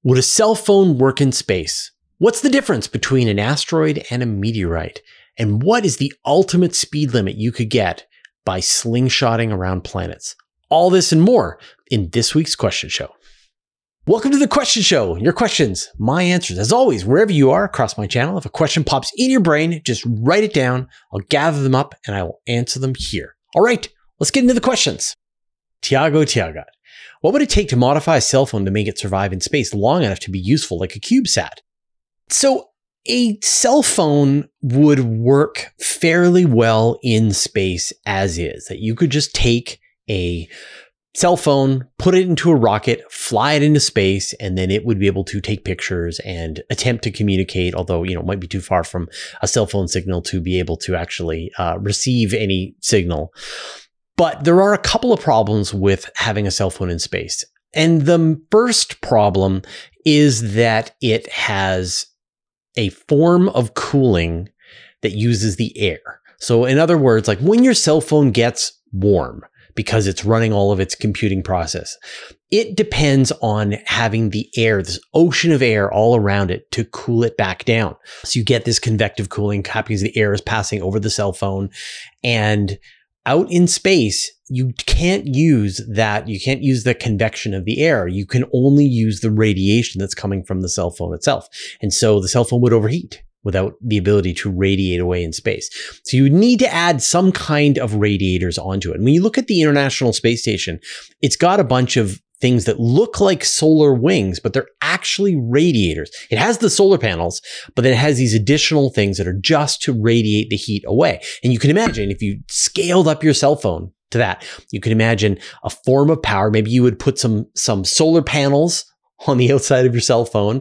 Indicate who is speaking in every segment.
Speaker 1: Would a cell phone work in space? What's the difference between an asteroid and a meteorite? And what is the ultimate speed limit you could get by slingshotting around planets? All this and more in this week's Question Show. Welcome to the Question Show. Your questions, my answers. As always, wherever you are across my channel, if a question pops in your brain, just write it down. I'll gather them up and I will answer them here. All right, let's get into the questions. Tiago Tiagat. What would it take to modify a cell phone to make it survive in space long enough to be useful like a CubeSat? So a cell phone would work fairly well in space as is, that you could just take a cell phone, put it into a rocket, fly it into space, and then it would be able to take pictures and attempt to communicate, although, it might be too far from a cell phone signal to be able to actually receive any signal. But there are a couple of problems with having a cell phone in space. And the first problem is that it has a form of cooling that uses the air. So in other words, like when your cell phone gets warm because it's running all of its computing process, it depends on having the air, this ocean of air all around it to cool it back down. So you get this convective cooling happening as the air is passing over the cell phone. And out in space, you can't use that. You can't use the convection of the air. You can only use the radiation that's coming from the cell phone itself. And so the cell phone would overheat without the ability to radiate away in space. So you would need to add some kind of radiators onto it. And when you look at the International Space Station, it's got a bunch of things that look like solar wings, but they're actually radiators. It has the solar panels, but then it has these additional things that are just to radiate the heat away. And you can imagine if you scaled up your cell phone to that, you can imagine a form of power. Maybe you would put some solar panels on the outside of your cell phone,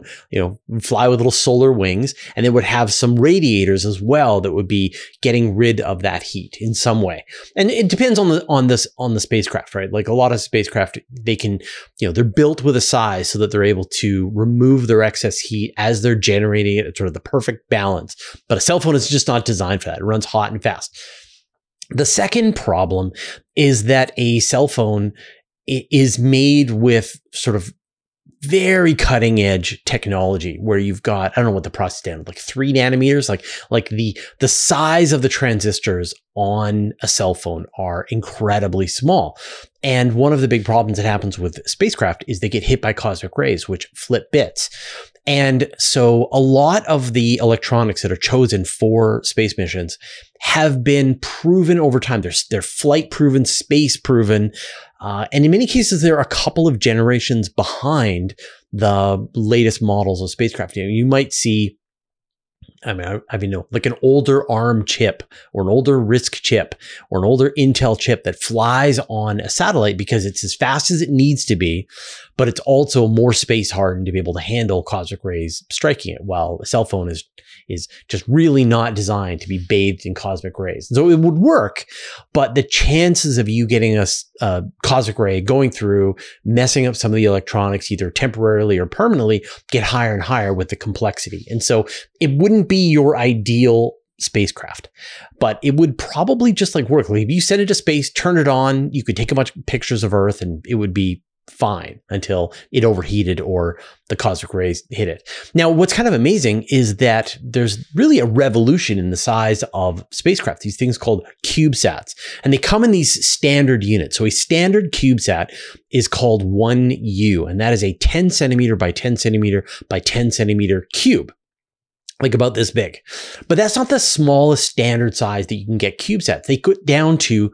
Speaker 1: fly with little solar wings, and it would have some radiators as well that would be getting rid of that heat in some way. And it depends on the spacecraft, right? Like a lot of spacecraft, they can, they're built with a size so that they're able to remove their excess heat as they're generating it at sort of the perfect balance. But a cell phone is just not designed for that. It runs hot and fast. The second problem is that a cell phone is made with sort of very cutting edge technology where you've got, I don't know what the process standard, like 3 nanometers, like the size of the transistors on a cell phone are incredibly small. And one of the big problems that happens with spacecraft is they get hit by cosmic rays, which flip bits. And so a lot of the electronics that are chosen for space missions have been proven over time. They're flight proven, space proven. And in many cases, they're a couple of generations behind the latest models of spacecraft. You might see, like an older ARM chip or an older RISC chip or an older Intel chip that flies on a satellite because it's as fast as it needs to be, but it's also more space hardened to be able to handle cosmic rays striking it, while a cell phone is just really not designed to be bathed in cosmic rays. So it would work, but the chances of you getting a cosmic ray going through, messing up some of the electronics, either temporarily or permanently, get higher and higher with the complexity. And so it wouldn't be your ideal spacecraft, but it would probably just work. Like if you send it to space, turn it on, you could take a bunch of pictures of Earth and it would be fine until it overheated or the cosmic rays hit it. Now, what's kind of amazing is that there's really a revolution in the size of spacecraft, these things called CubeSats, and they come in these standard units. So a standard CubeSat is called 1U, and that is a 10 centimeter by 10 centimeter by 10 centimeter cube, like about this big. But that's not the smallest standard size that you can get CubeSats. They go down to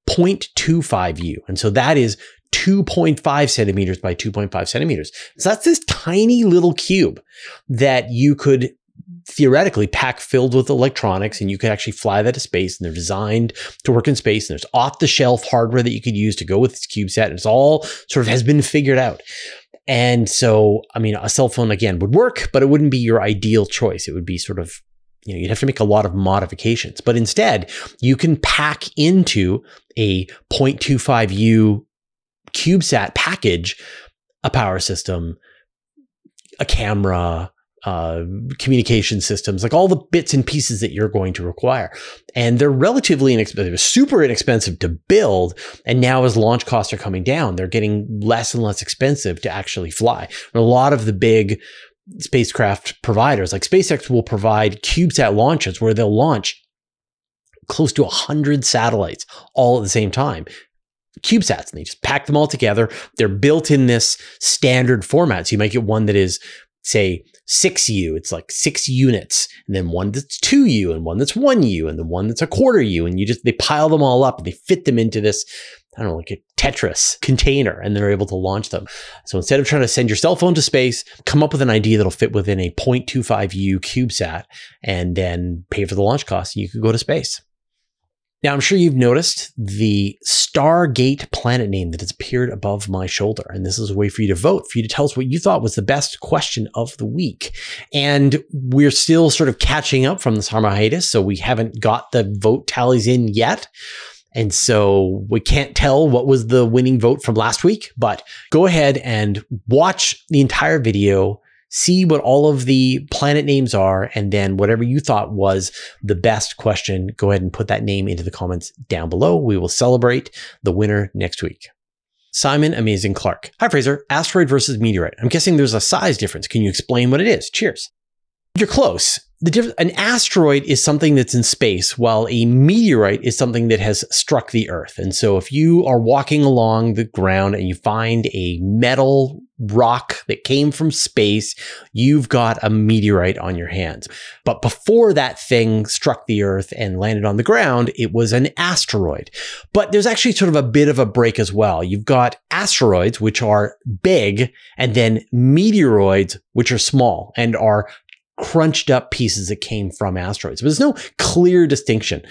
Speaker 1: 0.25U, and so that is 2.5 centimeters by 2.5 centimeters. So that's this tiny little cube that you could theoretically pack filled with electronics, and you could actually fly that to space, and they're designed to work in space, and there's off-the-shelf hardware that you could use to go with this CubeSat, and it's all sort of has been figured out. And so, a cell phone, again, would work, but it wouldn't be your ideal choice. It would be sort of, you'd have to make a lot of modifications. But instead, you can pack into a 0.25U CubeSat package a power system, a camera, communication systems, like all the bits and pieces that you're going to require. And they're relatively inexpensive, super inexpensive to build. And now as launch costs are coming down, they're getting less and less expensive to actually fly. And a lot of the big spacecraft providers, like SpaceX, will provide CubeSat launches where they'll launch close to 100 satellites all at the same time. CubeSats, and they just pack them all together. They're built in this standard format. So you might get one that is, say, 6U, it's like 6 units, and then one that's 2U, and one that's 1U, and the one that's a quarter U, and they pile them all up and they fit them into this, I don't know, like a Tetris container, and they're able to launch them. So instead of trying to send your cell phone to space, come up with an idea that'll fit within a 0.25U CubeSat, and then pay for the launch costs, and you could go to space. Now, I'm sure you've noticed the Stargate planet name that has appeared above my shoulder. And this is a way for you to vote, for you to tell us what you thought was the best question of the week. And we're still sort of catching up from the summer hiatus, so we haven't got the vote tallies in yet. And so we can't tell what was the winning vote from last week, but go ahead and watch the entire video, see what all of the planet names are, and then whatever you thought was the best question, go ahead and put that name into the comments down below. We will celebrate the winner next week. Simon Amazing Clark. Hi, Fraser. Asteroid versus meteorite. I'm guessing there's a size difference. Can you explain what it is? Cheers. You're close. An asteroid is something that's in space, while a meteorite is something that has struck the Earth. And so if you are walking along the ground and you find a metal rock that came from space, you've got a meteorite on your hands. But before that thing struck the Earth and landed on the ground, it was an asteroid. But there's actually sort of a bit of a break as well. You've got asteroids, which are big, and then meteoroids, which are small and are crunched up pieces that came from asteroids. But there's no clear distinction.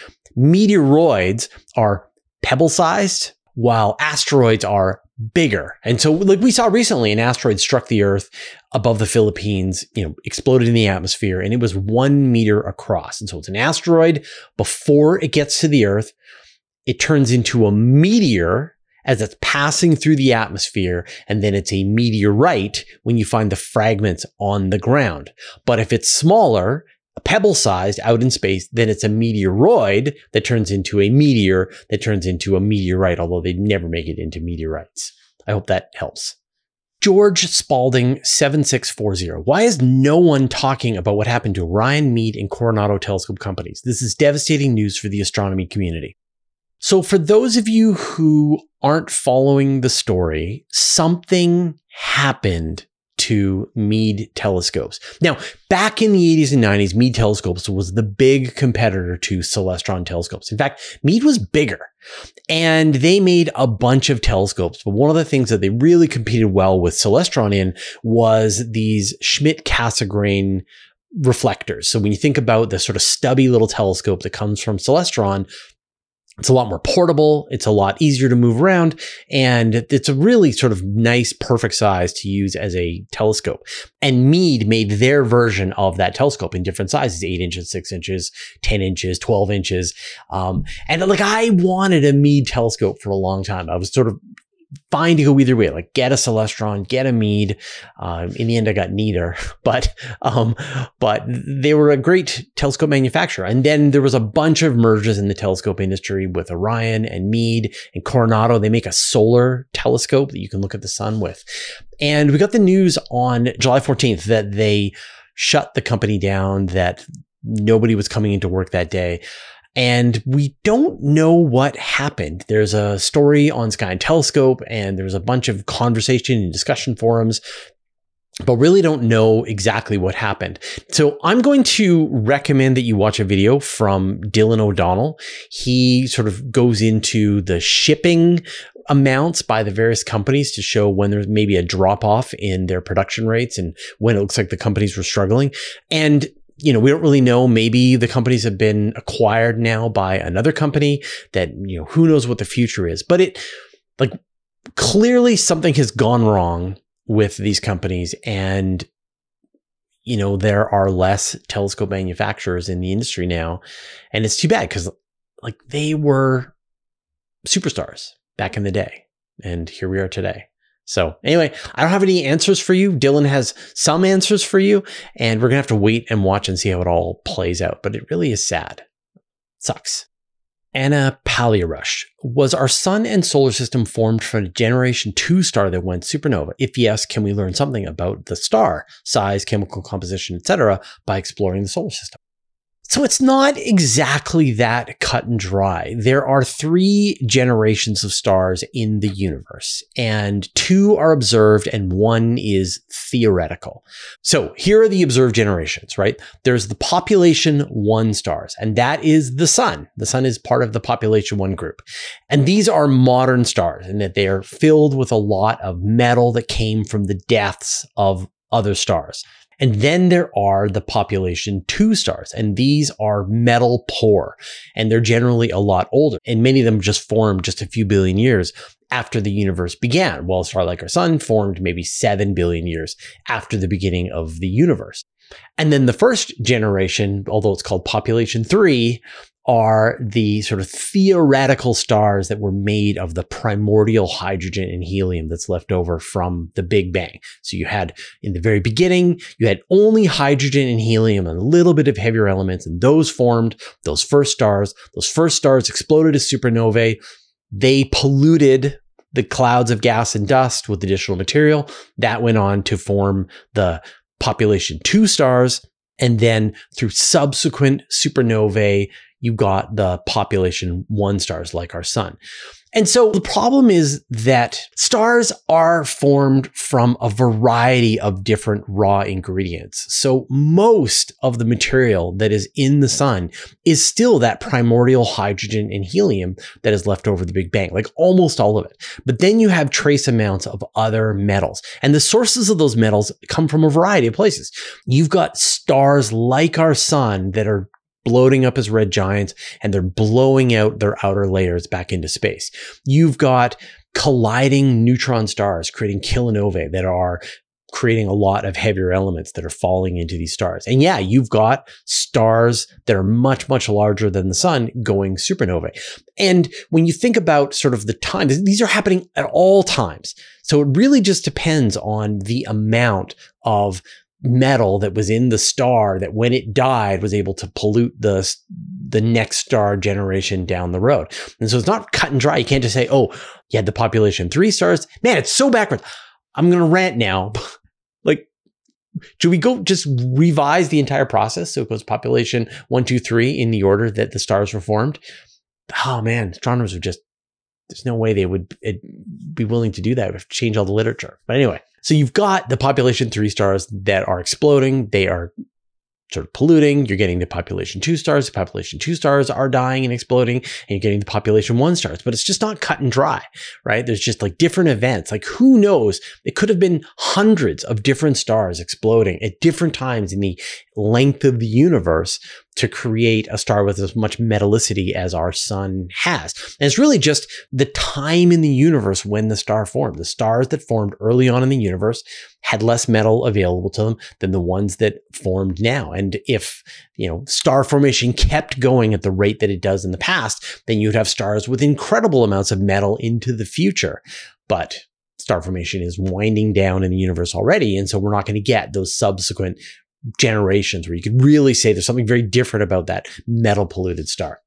Speaker 1: Meteoroids are pebble-sized, while asteroids are bigger. And so, like we saw recently, an asteroid struck the Earth above the Philippines, exploded in the atmosphere, and it was 1 meter across. And so it's an asteroid. Before it gets to the Earth, it turns into a meteor as it's passing through the atmosphere, and then it's a meteorite when you find the fragments on the ground. But if it's smaller, pebble-sized out in space, then it's a meteoroid that turns into a meteor that turns into a meteorite, although they never make it into meteorites. I hope that helps. George Spalding 7640. Why is no one talking about what happened to Orion, Meade, and Coronado telescope companies? This is devastating news for the astronomy community. So for those of you who aren't following the story, something happened to Meade telescopes. Now, back in the 80s and 90s, Meade telescopes was the big competitor to Celestron telescopes. In fact, Meade was bigger, and they made a bunch of telescopes. But one of the things that they really competed well with Celestron in was these Schmidt-Cassegrain reflectors. So when you think about the sort of stubby little telescope that comes from Celestron, it's a lot more portable, it's a lot easier to move around, and it's a really sort of nice, perfect size to use as a telescope. And Meade made their version of that telescope in different sizes, 8 inches, 6 inches, 10 inches, 12 inches. And like, I wanted a Meade telescope for a long time. I was sort of fine to go either way, like get a Celestron, get a Meade. In the end, I got neither, but they were a great telescope manufacturer. And then there was a bunch of mergers in the telescope industry with Orion and Meade and Coronado. They make a solar telescope that you can look at the sun with. And we got the news on July 14th that they shut the company down, that nobody was coming into work that day. And we don't know what happened. There's a story on Sky and Telescope, and there's a bunch of conversation and discussion forums, but really don't know exactly what happened. So I'm going to recommend that you watch a video from Dylan O'Donnell. He sort of goes into the shipping amounts by the various companies to show when there's maybe a drop off in their production rates and when it looks like the companies were struggling. And we don't really know. Maybe the companies have been acquired now by another company that, who knows what the future is. But clearly something has gone wrong with these companies. And, there are less telescope manufacturers in the industry now. And it's too bad because they were superstars back in the day. And here we are today. So anyway, I don't have any answers for you. Dylan has some answers for you, and we're going to have to wait and watch and see how it all plays out. But it really is sad. Sucks. Anna Paliarush. Was our sun and solar system formed from a generation 2 star that went supernova? If yes, can we learn something about the star, size, chemical composition, etc., by exploring the solar system? So it's not exactly that cut and dry. There are 3 generations of stars in the universe, and 2 are observed and 1 is theoretical. So here are the observed generations, right? There's the population 1 stars, and that is the sun. The sun is part of the population 1 group. And these are modern stars in that they are filled with a lot of metal that came from the deaths of other stars. And then there are the population 2 stars, and these are metal poor, and they're generally a lot older. And many of them just formed just a few billion years after the universe began, while a star like our sun formed maybe 7 billion years after the beginning of the universe. And then the first generation, although it's called population 3, are the sort of theoretical stars that were made of the primordial hydrogen and helium that's left over from the Big Bang. So you had, in the very beginning, you had only hydrogen and helium and a little bit of heavier elements, and those formed those first stars. Those first stars exploded as supernovae. They polluted the clouds of gas and dust with additional material. That went on to form the population 2 stars. And then through subsequent supernovae, you got the population 1 stars like our sun. And so the problem is that stars are formed from a variety of different raw ingredients. So most of the material that is in the sun is still that primordial hydrogen and helium that is left over the Big Bang, like almost all of it. But then you have trace amounts of other metals. And the sources of those metals come from a variety of places. You've got stars like our sun that are bloating up as red giants, and they're blowing out their outer layers back into space. You've got colliding neutron stars creating kilonovae that are creating a lot of heavier elements that are falling into these stars. And yeah, you've got stars that are much, much larger than the sun going supernovae. And when you think about sort of the time, these are happening at all times. So it really just depends on the amount of metal that was in the star that when it died was able to pollute the next star generation down the road. And so it's not cut and dry. You can't just say, oh, you had the population 3 stars. Man, it's so backwards. I'm going to rant now. Like, should we go just revise the entire process? So it goes population 1, 2, 3 in the order that the stars were formed. Oh man, astronomers would just, there's no way they would be willing to do that. We have to change all the literature. But anyway, so you've got the population 3 stars that are exploding. They are sort of polluting. You're getting the population 2 stars. The population 2 stars are dying and exploding, and you're getting the population 1 stars. But it's just not cut and dry, right? There's just like different events. Like who knows? It could have been hundreds of different stars exploding at different times in the length of the universe to create a star with as much metallicity as our sun has. And it's really just the time in the universe when the star formed. The stars that formed early on in the universe had less metal available to them than the ones that formed now. And if, star formation kept going at the rate that it does in the past, then you'd have stars with incredible amounts of metal into the future. But star formation is winding down in the universe already. And so we're not going to get those subsequent generations where you could really say there's something very different about that metal polluted star.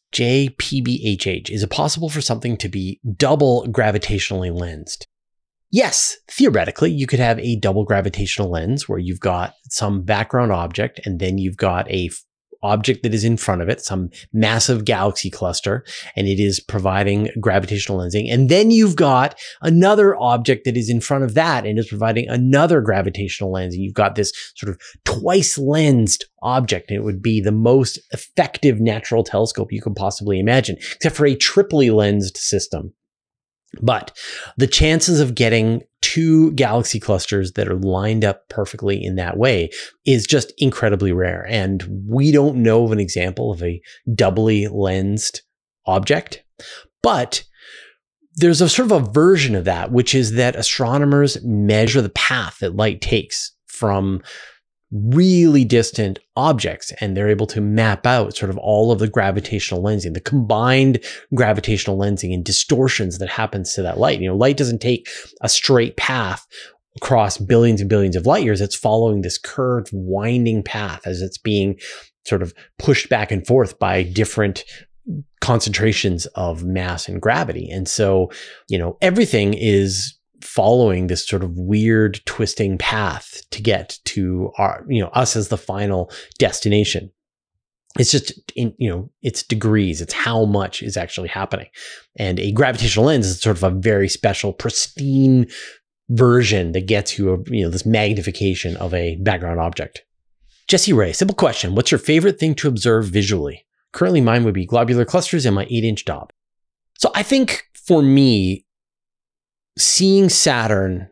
Speaker 1: JPBHH, is it possible for something to be double gravitationally lensed? Yes, theoretically, you could have a double gravitational lens where you've got some background object and then you've got a object that is in front of it, some massive galaxy cluster, and it is providing gravitational lensing. And then you've got another object that is in front of that and is providing another gravitational lens. And you've got this sort of twice lensed object. And it would be the most effective natural telescope you could possibly imagine, except for a triply lensed system. But the chances of getting 2 galaxy clusters that are lined up perfectly in that way is just incredibly rare. And we don't know of an example of a doubly lensed object. But there's a sort of a version of that, which is that astronomers measure the path that light takes from really distant objects, and they're able to map out sort of all of the gravitational lensing, the combined gravitational lensing and distortions that happens to that light. Light doesn't take a straight path across billions and billions of light years. It's following this curved, winding path as it's being sort of pushed back and forth by different concentrations of mass and gravity. And so, everything is following this sort of weird twisting path to get to our, us as the final destination. It's just, it's degrees. It's how much is actually happening. And a gravitational lens is sort of a very special, pristine version that gets you this magnification of a background object. Jesse Ray, simple question. What's your favorite thing to observe visually? Currently, mine would be globular clusters and my 8-inch Dob. So I think for me, seeing Saturn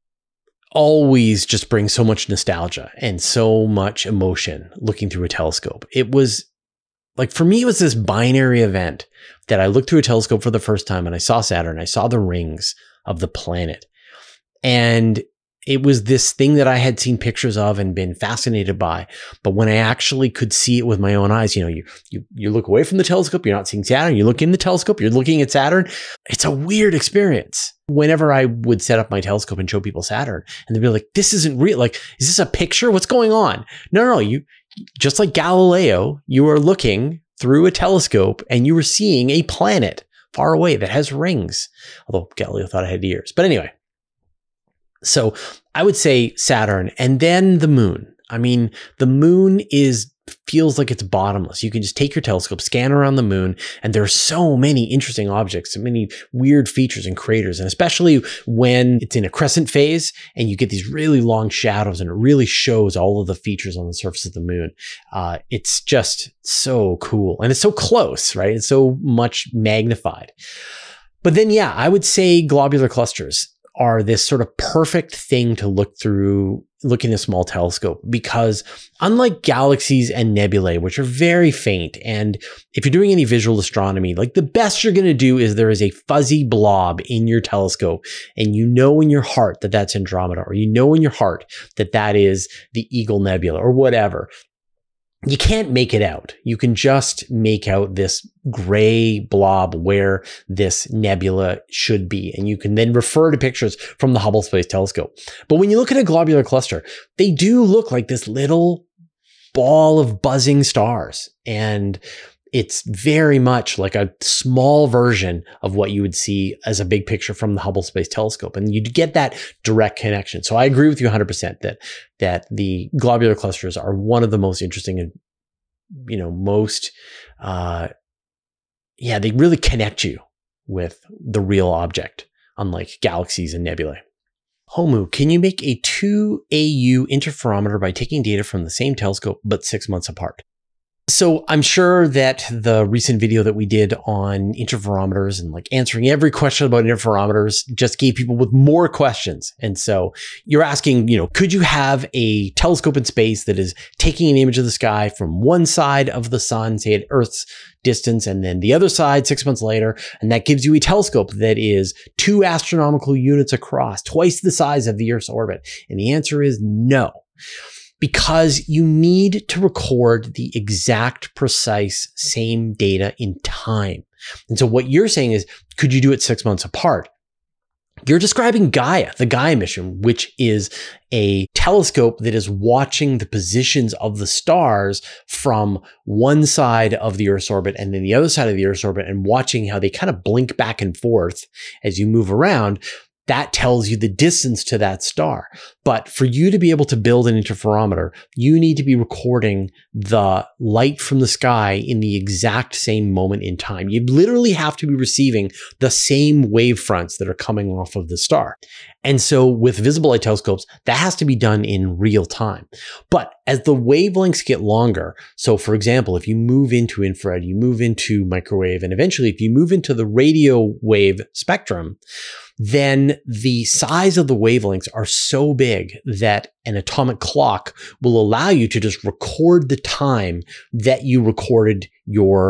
Speaker 1: always just brings so much nostalgia and so much emotion looking through a telescope. It was like, for me, it was this binary event that I looked through a telescope for the first time and I saw Saturn. I saw the rings of the planet. And it was this thing that I had seen pictures of and been fascinated by. But when I actually could see it with my own eyes, you look away from the telescope, you're not seeing Saturn. You look in the telescope, you're looking at Saturn. It's a weird experience. Whenever I would set up my telescope and show people Saturn, and they'd be like, this isn't real. Like, is this a picture? What's going on? No. You, just like Galileo, you are looking through a telescope and you were seeing a planet far away that has rings. Although Galileo thought it had ears. But anyway. So I would say Saturn, and then the moon. I mean, the moon feels like it's bottomless. You can just take your telescope, scan around the moon, and there are so many interesting objects, so many weird features and craters, and especially when it's in a crescent phase and you get these really long shadows and it really shows all of the features on the surface of the moon. It's just so cool. And it's so close, right? It's so much magnified. But then, yeah, I would say globular clusters are this sort of perfect thing to look in a small telescope, because unlike galaxies and nebulae, which are very faint, and if you're doing any visual astronomy, like the best you're going to do is there is a fuzzy blob in your telescope, and you know in your heart that that's Andromeda, or you know in your heart that that is the Eagle Nebula or whatever. You can't make it out. You can just make out this gray blob where this nebula should be. And you can then refer to pictures from the Hubble Space Telescope. But when you look at a globular cluster, they do look like this little ball of buzzing stars. And it's very much like a small version of what you would see as a big picture from the Hubble Space Telescope. And you get that direct connection. So I agree with you 100% that the globular clusters are one of the most interesting and, most, they really connect you with the real object, unlike galaxies and nebulae. Homu, can you make a 2 AU interferometer by taking data from the same telescope, but 6 months apart? So I'm sure that the recent video that we did on interferometers and like answering every question about interferometers just gave people with more questions. And so you're asking, could you have a telescope in space that is taking an image of the sky from one side of the sun, say at Earth's distance, and then the other side 6 months later, and that gives you a telescope that is 2 astronomical units across, twice the size of the Earth's orbit? And the answer is no. Because you need to record the exact, precise, same data in time. And so what you're saying is, could you do it 6 months apart? You're describing Gaia, the Gaia mission, which is a telescope that is watching the positions of the stars from one side of the Earth's orbit and then the other side of the Earth's orbit, and watching how they kind of blink back and forth as you move around. That tells you the distance to that star. But for you to be able to build an interferometer, you need to be recording the light from the sky in the exact same moment in time. You literally have to be receiving the same wave fronts that are coming off of the star. And so with visible light telescopes, that has to be done in real time. But as the wavelengths get longer, so for example, if you move into infrared, you move into microwave, and eventually if you move into the radio wave spectrum, then the size of the wavelengths are so big that an atomic clock will allow you to just record the time that you recorded your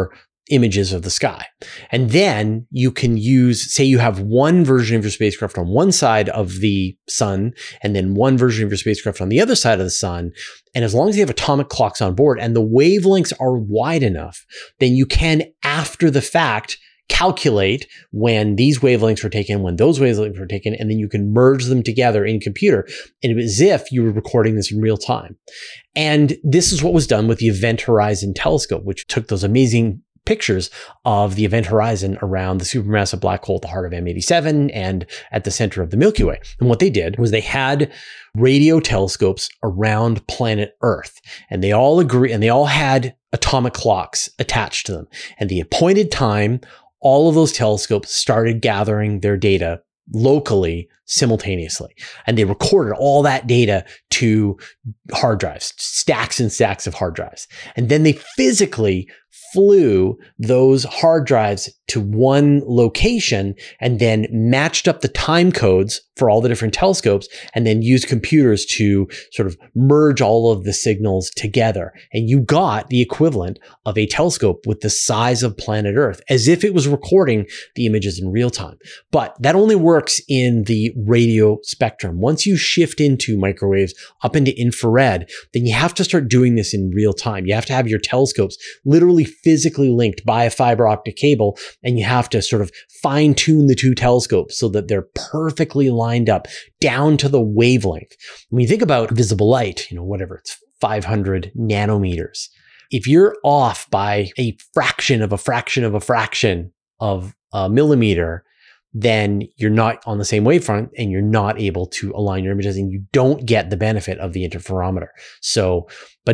Speaker 1: images of the sky. And then you can use, say you have one version of your spacecraft on one side of the sun, and then one version of your spacecraft on the other side of the sun. And as long as you have atomic clocks on board and the wavelengths are wide enough, then you can, after the fact, calculate when these wavelengths were taken, when those wavelengths were taken, and then you can merge them together in computer. And it was as if you were recording this in real time. And this is what was done with the Event Horizon Telescope, which took those amazing pictures of the event horizon around the supermassive black hole at the heart of M87 and at the center of the Milky Way. And what they did was they had radio telescopes around planet Earth, and they all agree, and they all had atomic clocks attached to them. And the appointed time, all of those telescopes started gathering their data locally simultaneously. And they recorded all that data to hard drives, stacks and stacks of hard drives. And then they physically flew those hard drives to one location and then matched up the time codes for all the different telescopes and then used computers to sort of merge all of the signals together. And you got the equivalent of a telescope with the size of planet Earth, as if it was recording the images in real time. But that only works in the radio spectrum. Once you shift into microwaves, up into infrared, then you have to start doing this in real time. You have to have your telescopes literally physically linked by a fiber optic cable, and you have to sort of fine tune the two telescopes so that they're perfectly lined up down to the wavelength. When you think about visible light, whatever, it's 500 nanometers. If you're off by a fraction of a fraction of a fraction of a millimeter, then you're not on the same wavefront and you're not able to align your images and you don't get the benefit of the interferometer. So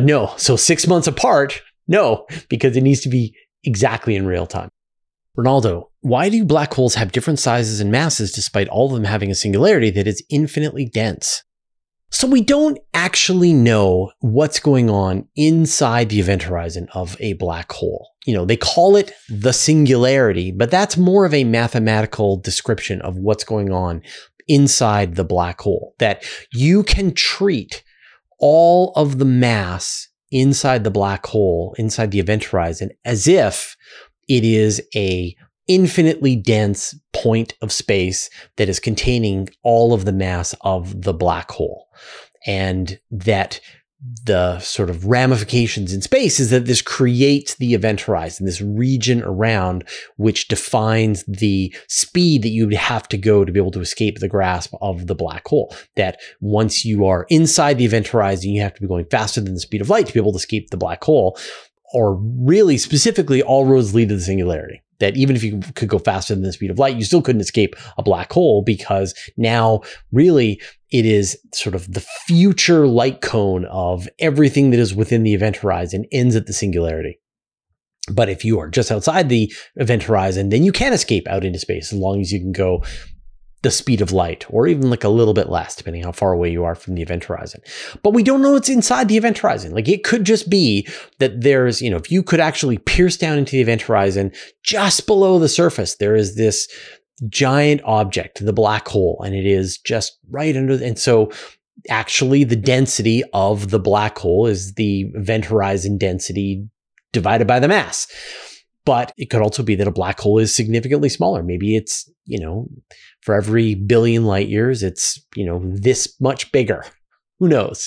Speaker 1: 6 months apart, no, because it needs to be exactly in real time. Ronaldo, why do black holes have different sizes and masses despite all of them having a singularity that is infinitely dense? So we don't actually know what's going on inside the event horizon of a black hole. They call it the singularity, but that's more of a mathematical description of what's going on inside the black hole, that you can treat all of the mass inside the black hole, inside the event horizon, as if it is a infinitely dense point of space that is containing all of the mass of the black hole. And that the sort of ramifications in space is that this creates the event horizon, this region around which defines the speed that you would have to go to be able to escape the grasp of the black hole. That once you are inside the event horizon, you have to be going faster than the speed of light to be able to escape the black hole. Or really specifically, all roads lead to the singularity. That even if you could go faster than the speed of light, you still couldn't escape a black hole, because now really it is sort of the future light cone of everything that is within the event horizon ends at the singularity. But if you are just outside the event horizon, then you can escape out into space as long as you can go the speed of light, or even like a little bit less, depending how far away you are from the event horizon. But we don't know what's inside the event horizon. Like, it could just be that there's, if you could actually pierce down into the event horizon, just below the surface, there is this giant object, the black hole, and it is just right under. And so actually the density of the black hole is the event horizon density divided by the mass. But it could also be that a black hole is significantly smaller. Maybe it's, for every billion light years, it's, this much bigger. Who knows?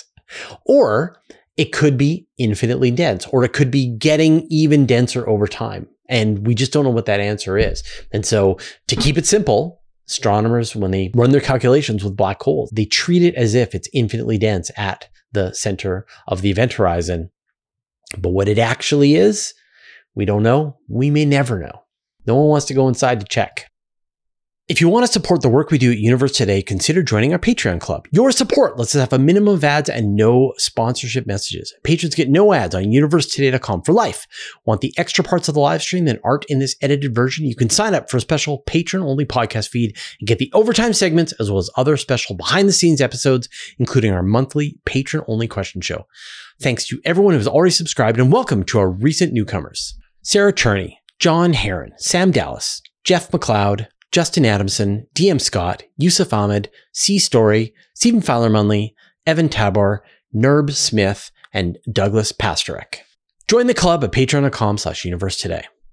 Speaker 1: Or it could be infinitely dense, or it could be getting even denser over time. And we just don't know what that answer is. And so to keep it simple, astronomers, when they run their calculations with black holes, they treat it as if it's infinitely dense at the center of the event horizon. But what it actually is, we don't know. We may never know. No one wants to go inside to check. If you want to support the work we do at Universe Today, consider joining our Patreon club. Your support lets us have a minimum of ads and no sponsorship messages. Patrons get no ads on universetoday.com for life. Want the extra parts of the live stream that aren't in this edited version? You can sign up for a special patron-only podcast feed and get the overtime segments, as well as other special behind-the-scenes episodes, including our monthly patron-only question show. Thanks to everyone who has already subscribed, and welcome to our recent newcomers: Sarah Cherney, John Heron, Sam Dallas, Jeff McLeod, Justin Adamson, DM Scott, Yusuf Ahmed, C. Story, Stephen Fowler-Munley, Evan Tabor, Nerb Smith, and Douglas Pastorek. Join the club at patreon.com/universetoday.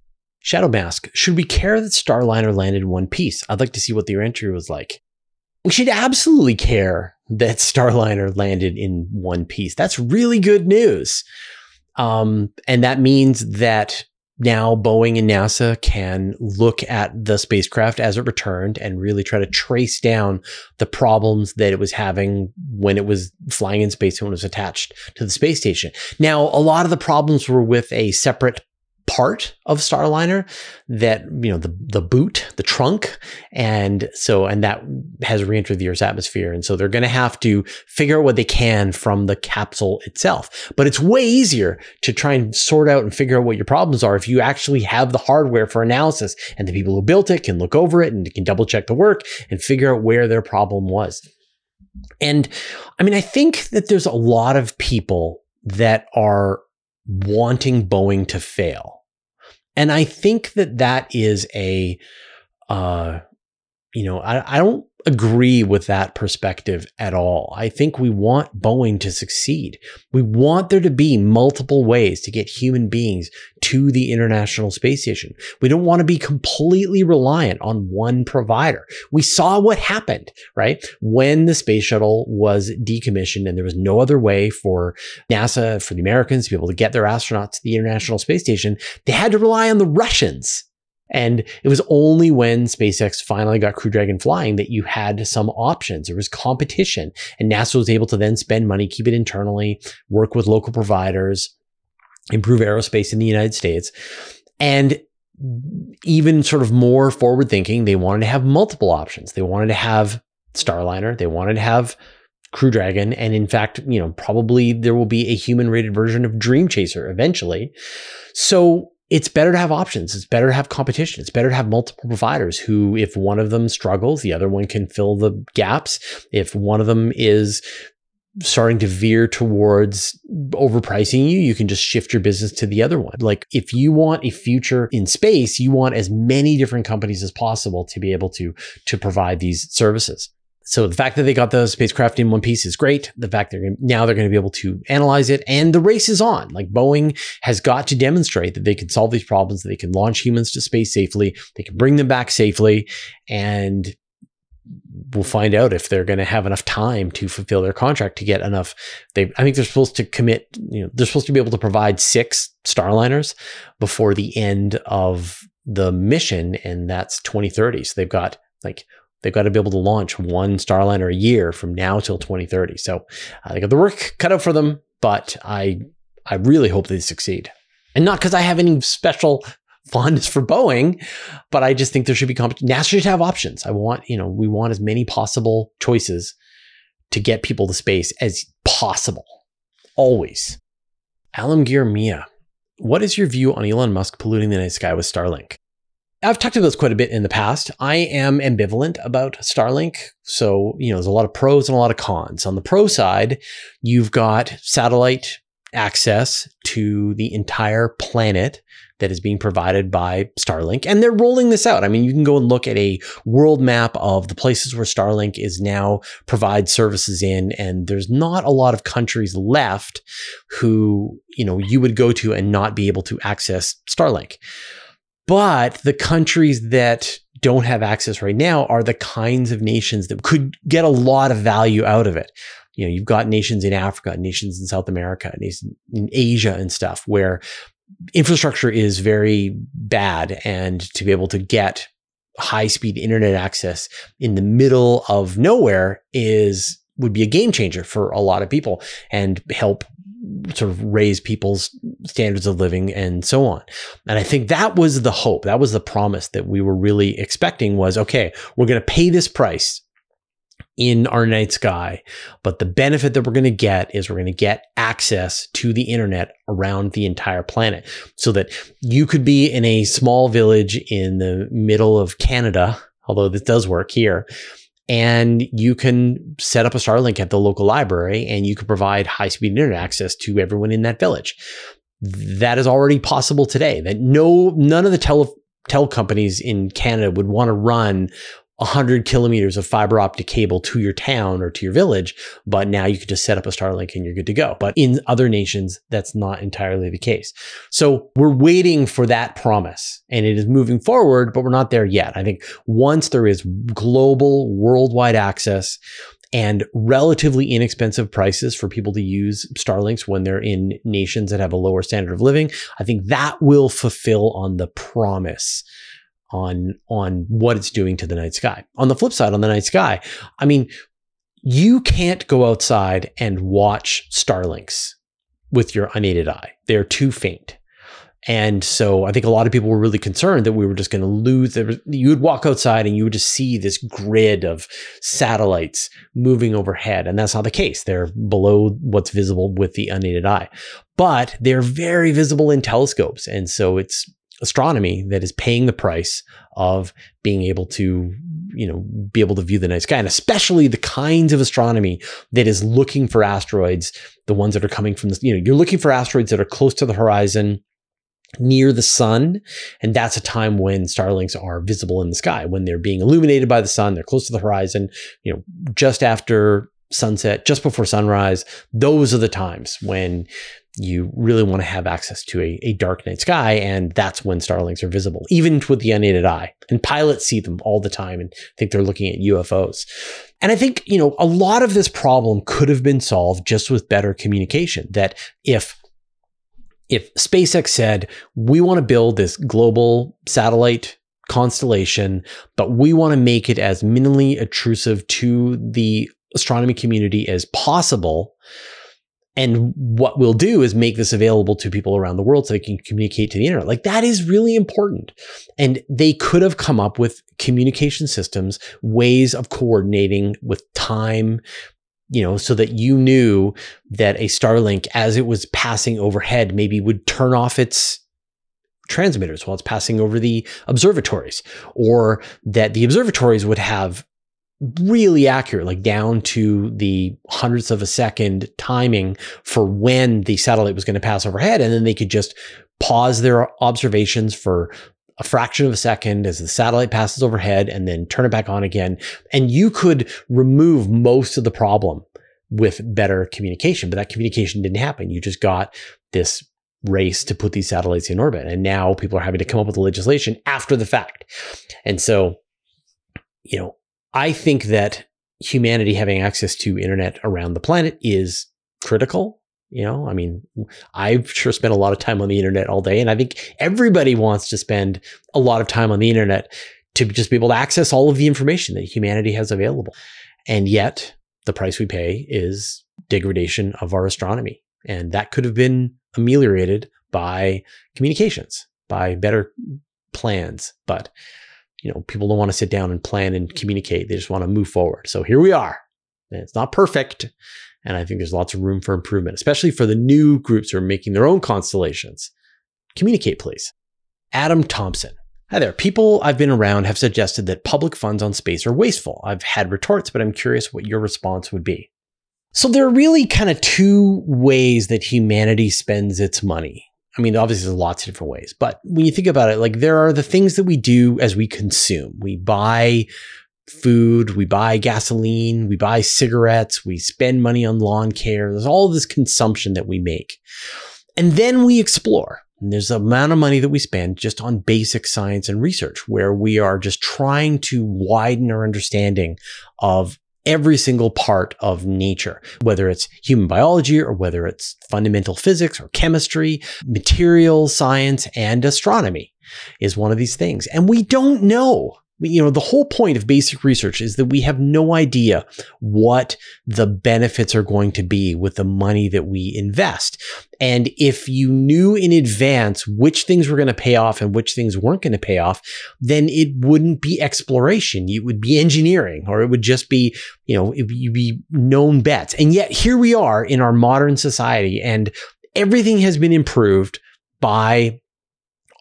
Speaker 1: Shadowmask, should we care that Starliner landed in one piece? I'd like to see what your entry was like. We should absolutely care that Starliner landed in one piece. That's really good news. And that means that now Boeing and NASA can look at the spacecraft as it returned and really try to trace down the problems that it was having when it was flying in space and when it was attached to the space station. Now, a lot of the problems were with a separate part of Starliner that, the boot, the trunk. And that has re-entered the Earth's atmosphere. And so they're going to have to figure out what they can from the capsule itself. But it's way easier to try and sort out and figure out what your problems are if you actually have the hardware for analysis, and the people who built it can look over it and can double check the work and figure out where their problem was. And I think that there's a lot of people that are wanting Boeing to fail. And I think that is I don't agree with that perspective at all. I think we want Boeing to succeed. We want there to be multiple ways to get human beings to the International Space Station. We don't want to be completely reliant on one provider. We saw what happened, right? When the space shuttle was decommissioned and there was no other way for NASA, for the Americans to be able to get their astronauts to the International Space Station, they had to rely on the Russians. And it was only when SpaceX finally got Crew Dragon flying that you had some options. There was competition, and NASA was able to then spend money, keep it internally, work with local providers, improve aerospace in the United States. And even sort of more forward thinking, they wanted to have multiple options. They wanted to have Starliner. They wanted to have Crew Dragon. And in fact, probably there will be a human rated version of Dream Chaser eventually. So it's better to have options. It's better to have competition. It's better to have multiple providers who, if one of them struggles, the other one can fill the gaps. If one of them is starting to veer towards overpricing you, you can just shift your business to the other one. Like, if you want a future in space, you want as many different companies as possible to be able to provide these services. So the fact that they got the spacecraft in one piece is great. The fact that now they're going to be able to analyze it, and the race is on. Like, Boeing has got to demonstrate that they can solve these problems, that they can launch humans to space safely, they can bring them back safely, and we'll find out if they're going to have enough time to fulfill their contract to get enough. I think they're supposed to commit, they're supposed to be able to provide 6 Starliners before the end of the mission, and that's 2030. So they've got to be able to launch 1 Starliner a year from now till 2030. So they got the work cut out for them, but I really hope they succeed. And not because I have any special fondness for Boeing, but I just think there should be competition. NASA should have options. We want as many possible choices to get people to space as possible. Always. Alamgir Mia, what is your view on Elon Musk polluting the night sky with Starlink? I've talked about this quite a bit in the past. I am ambivalent about Starlink. So, there's a lot of pros and a lot of cons. On the pro side, you've got satellite access to the entire planet that is being provided by Starlink. And they're rolling this out. You can go and look at a world map of the places where Starlink is now provides services in, and there's not a lot of countries left who, you would go to and not be able to access Starlink. But the countries that don't have access right now are the kinds of nations that could get a lot of value out of it. You've got nations in Africa, nations in South America, nations in Asia and stuff, where infrastructure is very bad. And to be able to get high-speed internet access in the middle of nowhere would be a game changer for a lot of people and help sort of raise people's standards of living and so on. And I think that was the hope. That was the promise that we were really expecting was, okay, we're going to pay this price in our night sky, but the benefit that we're going to get is we're going to get access to the internet around the entire planet, so that you could be in a small village in the middle of Canada, although this does work here, and you can set up a Starlink at the local library and you can provide high-speed internet access to everyone in that village. That is already possible today. That none of the tel companies in Canada would want to run 100 kilometers of fiber optic cable to your town or to your village, but now you can just set up a Starlink and you're good to go. But in other nations, that's not entirely the case. So we're waiting for that promise, and it is moving forward, but we're not there yet. I think once there is global, worldwide access and relatively inexpensive prices for people to use Starlinks when they're in nations that have a lower standard of living, I think that will fulfill on the promise on what it's doing to the night sky. On the flip side, on the night sky, I mean, you can't go outside and watch Starlinks with your unaided eye. They're too faint. And so I think a lot of people were really concerned that we were just going to lose. You would walk outside and you would just see this grid of satellites moving overhead. And that's not the case. They're below what's visible with the unaided eye. But they're very visible in telescopes. And so it's astronomy that is paying the price of being able to, be able to view the night sky, and especially the kinds of astronomy that is looking for asteroids, the ones that are coming from you're looking for asteroids that are close to the horizon, near the sun. And that's a time when Starlinks are visible in the sky, when they're being illuminated by the sun, they're close to the horizon, just after sunset, just before sunrise. Those are the times when you really want to have access to a dark night sky. And that's when Starlinks are visible, even with the unaided eye. And pilots see them all the time and think they're looking at UFOs. And I think, a lot of this problem could have been solved just with better communication. That if SpaceX said, we want to build this global satellite constellation, but we want to make it as minimally intrusive to the astronomy community as possible. And what we'll do is make this available to people around the world so they can communicate to the internet. Like, that is really important. And they could have come up with communication systems, ways of coordinating with time, so that you knew that a Starlink, as it was passing overhead, maybe would turn off its transmitters while it's passing over the observatories, or that the observatories would have really accurate, like down to the hundredths of a second timing for when the satellite was going to pass overhead. And then they could just pause their observations for a fraction of a second as the satellite passes overhead and then turn it back on again. And you could remove most of the problem with better communication, but that communication didn't happen. You just got this race to put these satellites in orbit. And now people are having to come up with the legislation after the fact. And so, I think that humanity having access to internet around the planet is critical. I've sure spent a lot of time on the internet all day, and I think everybody wants to spend a lot of time on the internet to just be able to access all of the information that humanity has available. And yet the price we pay is degradation of our astronomy. And that could have been ameliorated by communications, by better plans. But people don't want to sit down and plan and communicate. They just want to move forward. So here we are. And it's not perfect. And I think there's lots of room for improvement, especially for the new groups who are making their own constellations. Communicate, please. Adam Thompson. Hi there. People I've been around have suggested that public funds on space are wasteful. I've had retorts, but I'm curious what your response would be. So there are really kind of two ways that humanity spends its money. I mean, obviously there's lots of different ways, but when you think about it, like, there are the things that we do as we consume. We buy food, we buy gasoline, we buy cigarettes, we spend money on lawn care. There's all this consumption that we make. And then we explore. And there's the amount of money that we spend just on basic science and research, where we are just trying to widen our understanding of every single part of nature, whether it's human biology or whether it's fundamental physics or chemistry, materials science, and astronomy is one of these things. And we don't know. The whole point of basic research is that we have no idea what the benefits are going to be with the money that we invest. And if you knew in advance which things were going to pay off and which things weren't going to pay off, then it wouldn't be exploration. It would be engineering, or it would just be, it would be known bets. And yet here we are in our modern society, and everything has been improved by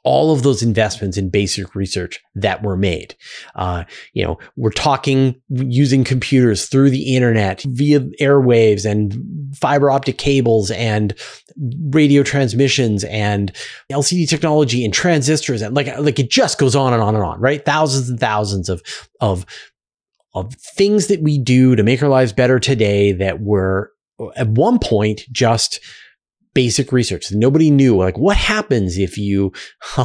Speaker 1: all of those investments in basic research that were made. We're talking using computers through the internet via airwaves and fiber optic cables and radio transmissions and LCD technology and transistors, and like it just goes on and on and on, right? Thousands and thousands of things that we do to make our lives better today that were at one point just basic research. Nobody knew, like, what happens if you,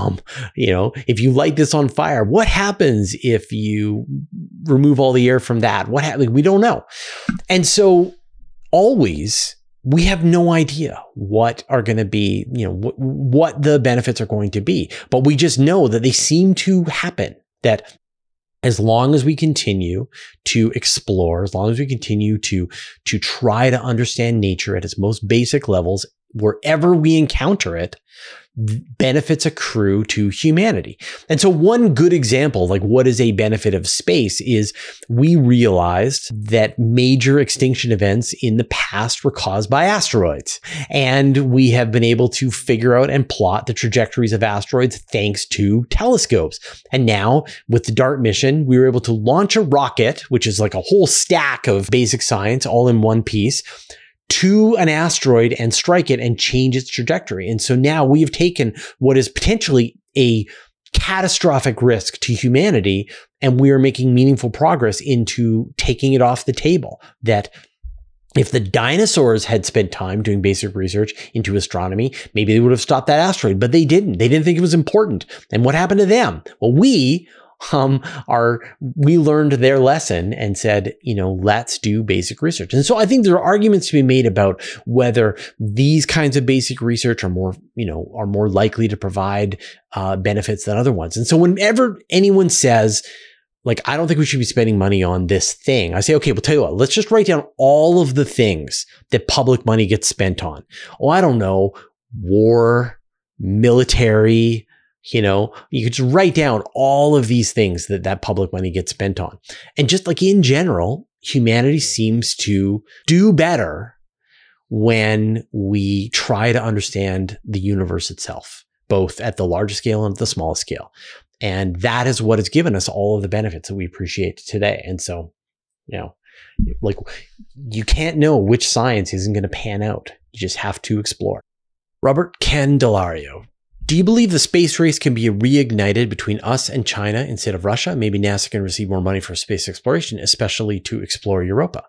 Speaker 1: if you light this on fire? What happens if you remove all the air from that? We don't know. And so always we have no idea what are going to be, what the benefits are going to be, but we just know that they seem to happen, that as long as we continue to explore, as long as we continue to try to understand nature at its most basic levels, wherever we encounter it, benefits accrue to humanity. And so one good example, like what is a benefit of space, is we realized that major extinction events in the past were caused by asteroids. And we have been able to figure out and plot the trajectories of asteroids thanks to telescopes. And now with the DART mission, we were able to launch a rocket, which is like a whole stack of basic science all in one piece, to an asteroid and strike it and change its trajectory. And so now we have taken what is potentially a catastrophic risk to humanity, and we are making meaningful progress into taking it off the table. That if the dinosaurs had spent time doing basic research into astronomy, maybe they would have stopped that asteroid, but they didn't. They didn't think it was important. And what happened to them? Well, we learned their lesson and said, let's do basic research. And so I think there are arguments to be made about whether these kinds of basic research are more likely to provide benefits than other ones. And so whenever anyone says, like, I don't think we should be spending money on this thing, I say, okay, well, tell you what, let's just write down all of the things that public money gets spent on. Oh, I don't know, war, military. You could just write down all of these things that public money gets spent on. And just like in general, humanity seems to do better when we try to understand the universe itself, both at the largest scale and at the smallest scale. And that is what has given us all of the benefits that we appreciate today. And so, you can't know which science isn't going to pan out. You just have to explore. Robert Candelario. Do you believe the space race can be reignited between us and China instead of Russia? Maybe NASA can receive more money for space exploration, especially to explore Europa.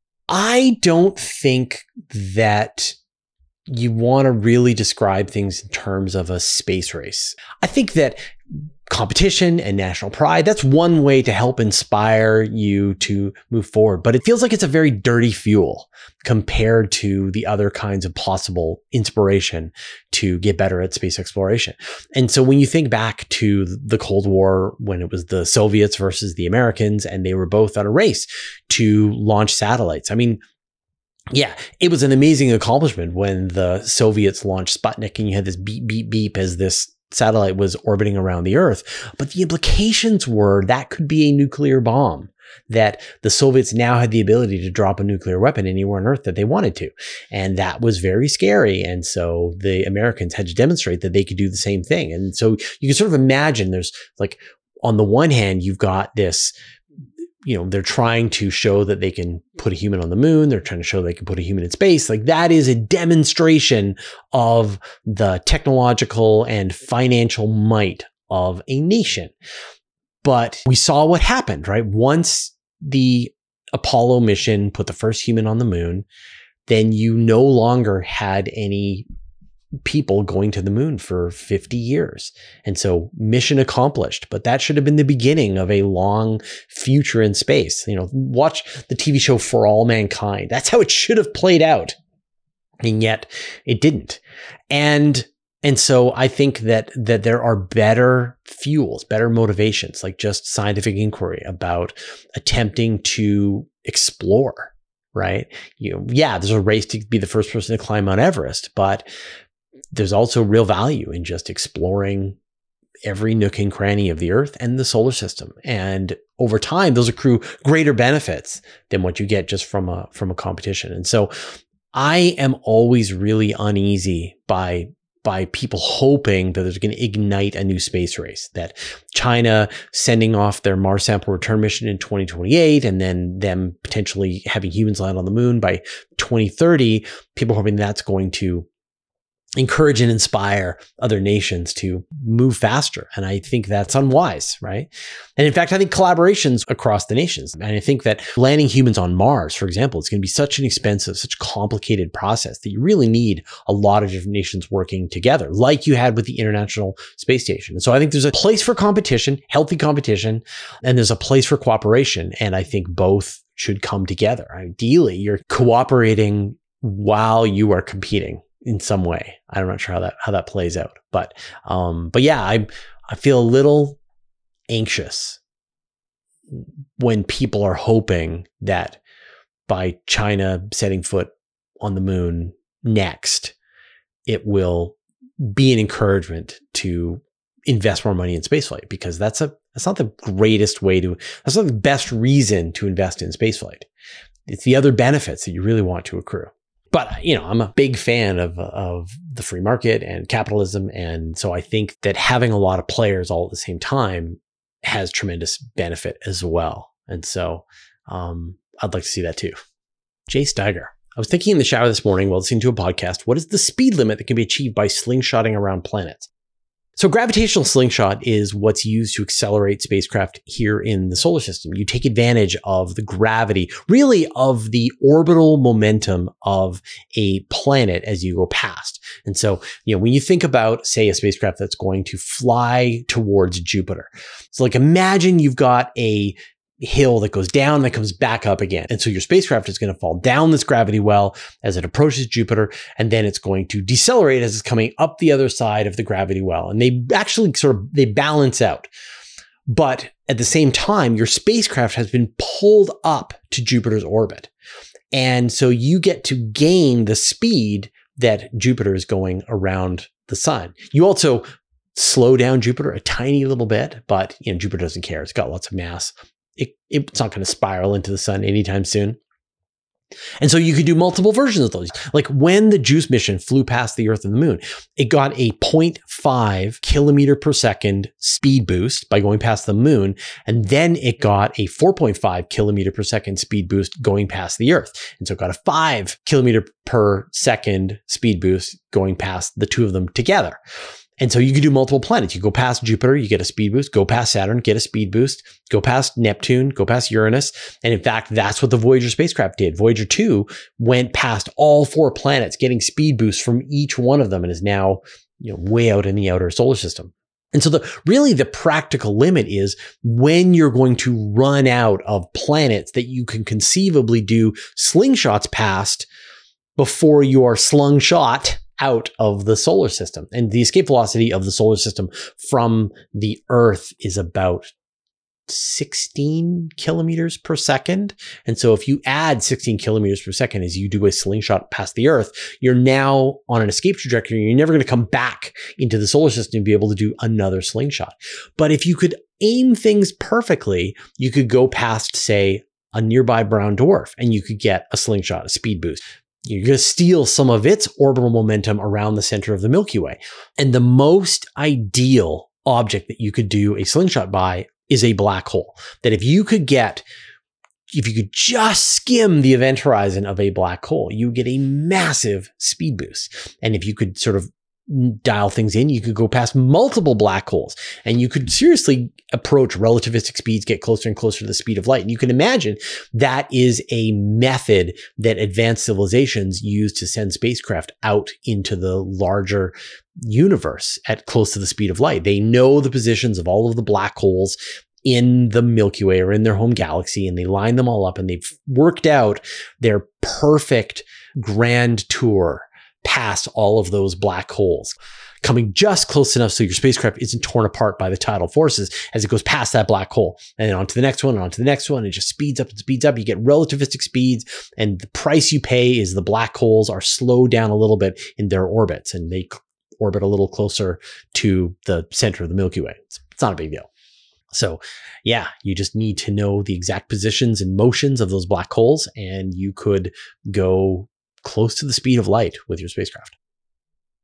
Speaker 1: I don't think that you want to really describe things in terms of a space race. I think that competition and national pride, that's one way to help inspire you to move forward. But it feels like it's a very dirty fuel compared to the other kinds of possible inspiration to get better at space exploration. And so when you think back to the Cold War, when it was the Soviets versus the Americans, and they were both on a race to launch satellites. I mean, yeah, it was an amazing accomplishment when the Soviets launched Sputnik and you had this beep, beep, beep as this satellite was orbiting around the Earth. But the implications were that could be a nuclear bomb, that the Soviets now had the ability to drop a nuclear weapon anywhere on Earth that they wanted to. And that was very scary. And so the Americans had to demonstrate that they could do the same thing. And so you can sort of imagine there's like, on the one hand, you've got this, they're trying to show that they can put a human on the moon. They're trying to show they can put a human in space. Like, that is a demonstration of the technological and financial might of a nation. But we saw what happened, right? Once the Apollo mission put the first human on the moon, then you no longer had any people going to the moon for 50 years. And so mission accomplished, but that should have been the beginning of a long future in space. Watch the TV show For All Mankind. That's how it should have played out. And yet it didn't. And so I think that there are better fuels, better motivations, like just scientific inquiry about attempting to explore, right? There's a race to be the first person to climb Mount Everest, but there's also real value in just exploring every nook and cranny of the Earth and the solar system. And over time, those accrue greater benefits than what you get just from a competition. And so I am always really uneasy by by people hoping that there's going to ignite a new space race, that China sending off their Mars sample return mission in 2028 and then them potentially having humans land on the moon by 2030, people hoping that's going to encourage and inspire other nations to move faster. And I think that's unwise, right? And in fact, I think collaborations across the nations. And I think that landing humans on Mars, for example, is going to be such an expensive, such a complicated process that you really need a lot of different nations working together, like you had with the International Space Station. And so I think there's a place for competition, healthy competition, and there's a place for cooperation. And I think both should come together. Ideally, you're cooperating while you are competing in some way. I'm not sure how that plays out, but yeah, I feel a little anxious when people are hoping that by China setting foot on the moon next, it will be an encouragement to invest more money in spaceflight, because that's not the greatest way that's not the best reason to invest in spaceflight. It's the other benefits that you really want to accrue. But, I'm a big fan of the free market and capitalism. And so I think that having a lot of players all at the same time has tremendous benefit as well. And so I'd like to see that too. Jay Steiger. I was thinking in the shower this morning while listening to a podcast, what is the speed limit that can be achieved by slingshotting around planets? So gravitational slingshot is what's used to accelerate spacecraft here in the solar system. You take advantage of the gravity, really of the orbital momentum of a planet as you go past. And so, when you think about, say, a spacecraft that's going to fly towards Jupiter. So imagine you've got a hill that goes down, that comes back up again. And so your spacecraft is going to fall down this gravity well as it approaches Jupiter, and then it's going to decelerate as it's coming up the other side of the gravity well. And they actually they balance out. But at the same time, your spacecraft has been pulled up to Jupiter's orbit. And so you get to gain the speed that Jupiter is going around the sun. You also slow down Jupiter a tiny little bit, but Jupiter doesn't care. It's got lots of mass. It's not going to spiral into the sun anytime soon. And so you could do multiple versions of those. Like when the JUICE mission flew past the Earth and the Moon, it got a 0.5 kilometer per second speed boost by going past the Moon. And then it got a 4.5 kilometer per second speed boost going past the Earth. And so it got a 5 kilometer per second speed boost going past the two of them together. And so you can do multiple planets. You go past Jupiter, you get a speed boost, go past Saturn, get a speed boost, go past Neptune, go past Uranus. And in fact, that's what the Voyager spacecraft did. Voyager 2 went past all 4 planets, getting speed boosts from each one of them, and is now, way out in the outer solar system. And so the practical limit is when you're going to run out of planets that you can conceivably do slingshots past before you are slung shot out of the solar system. And the escape velocity of the solar system from the Earth is about 16 kilometers per second. And so if you add 16 kilometers per second as you do a slingshot past the Earth, you're now on an escape trajectory. You're never going to come back into the solar system and be able to do another slingshot. But if you could aim things perfectly, you could go past, say, a nearby brown dwarf, and you could get a slingshot, a speed boost. You're going to steal some of its orbital momentum around the center of the Milky Way. And the most ideal object that you could do a slingshot by is a black hole. That if you could just skim the event horizon of a black hole, you get a massive speed boost. And if you could sort of dial things in, you could go past multiple black holes, and you could seriously approach relativistic speeds, get closer and closer to the speed of light. And you can imagine that is a method that advanced civilizations use to send spacecraft out into the larger universe at close to the speed of light. They know the positions of all of the black holes in the Milky Way or in their home galaxy, and they line them all up, and they've worked out their perfect grand tour past all of those black holes, coming just close enough so your spacecraft isn't torn apart by the tidal forces as it goes past that black hole, and then onto the next one, and onto the next one. It just speeds up and speeds up. You get relativistic speeds, and the price you pay is the black holes are slowed down a little bit in their orbits, and they orbit a little closer to the center of the Milky Way. It's not a big deal. So yeah, you just need to know the exact positions and motions of those black holes, and you could go close to the speed of light with your spacecraft.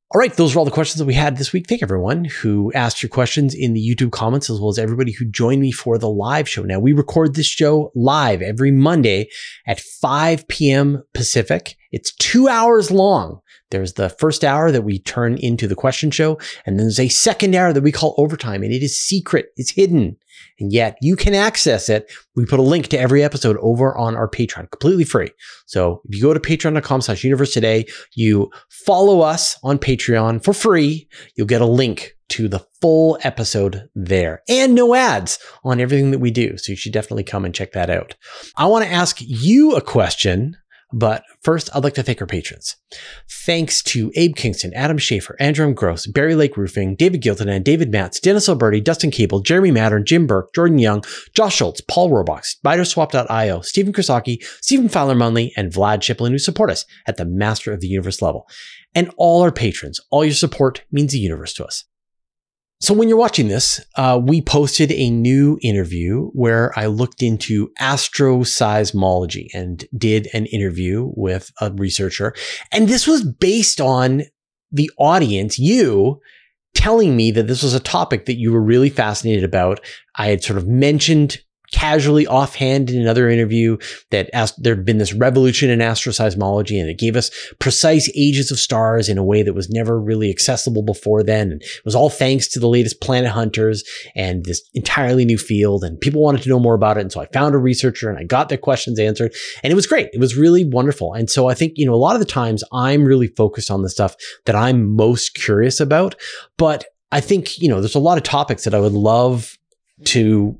Speaker 1: All right, those are all the questions that we had this week. Thank everyone who asked your questions in the YouTube comments, as well as everybody who joined me for the live show. Now, we record this show live every Monday at 5 p.m. Pacific. It's 2 hours long. There's the first hour that we turn into the question show, and then there's a second hour that we call overtime, and it is secret. It's hidden, and yet you can access it. We put a link to every episode over on our Patreon, completely free. So if you go to patreon.com/universe today, you follow us on Patreon for free, you'll get a link to the full episode there and no ads on everything that we do. So you should definitely come and check that out. I want to ask you a question, but first, I'd like to thank our patrons. Thanks to Abe Kingston, Adam Schaefer, Andrew M. Gross, Barry Lake Roofing, David Giltonan, David Matz, Dennis Alberti, Dustin Cable, Jeremy Mattern, Jim Burke, Jordan Young, Josh Schultz, Paul Rohrbox, SpiderSwap.io, Stephen Krasaki, Stephen Fowler-Munley, and Vlad Chiplin, who support us at the Master of the Universe level. And all our patrons, all your support means the universe to us. So when you're watching this, we posted a new interview where I looked into astroseismology and did an interview with a researcher. And this was based on the audience, you telling me that this was a topic that you were really fascinated about. I had sort of mentioned casually offhand in another interview that there had been this revolution in astroseismology, and it gave us precise ages of stars in a way that was never really accessible before then. And it was all thanks to the latest planet hunters and this entirely new field, and people wanted to know more about it. And so I found a researcher and I got their questions answered, and it was great. It was really wonderful. And so I think, a lot of the times I'm really focused on the stuff that I'm most curious about, but I think, there's a lot of topics that I would love to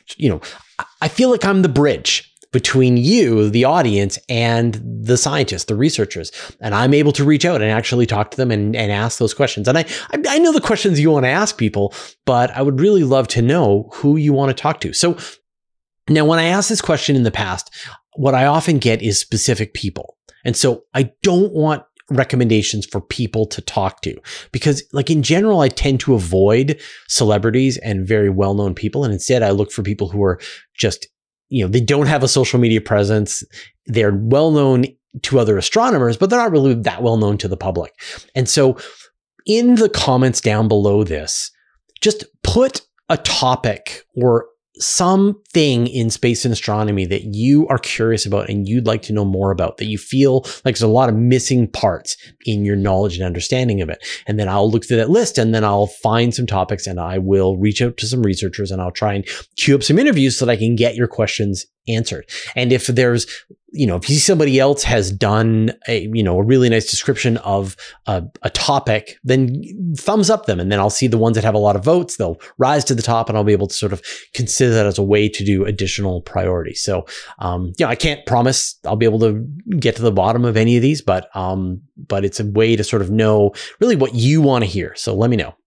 Speaker 1: I feel like I'm the bridge between you, the audience, and the scientists, the researchers. And I'm able to reach out and actually talk to them and ask those questions. And I know the questions you want to ask people, but I would really love to know who you want to talk to. So now when I ask this question in the past, what I often get is specific people. And so I don't want recommendations for people to talk to, because in general, I tend to avoid celebrities and very well-known people. And instead I look for people who are just, they don't have a social media presence. They're well-known to other astronomers, but they're not really that well-known to the public. And so in the comments down below this, just put a topic or something in space and astronomy that you are curious about and you'd like to know more about, that you feel like there's a lot of missing parts in your knowledge and understanding of it. And then I'll look through that list, and then I'll find some topics, and I will reach out to some researchers, and I'll try and queue up some interviews so that I can get your questions answered. And if there's, if you see somebody else has done a really nice description of a topic, then thumbs up them. And then I'll see the ones that have a lot of votes. They'll rise to the top, and I'll be able to sort of consider that as a way to do additional priority. So, I can't promise I'll be able to get to the bottom of any of these, but it's a way to sort of know really what you want to hear. So let me know.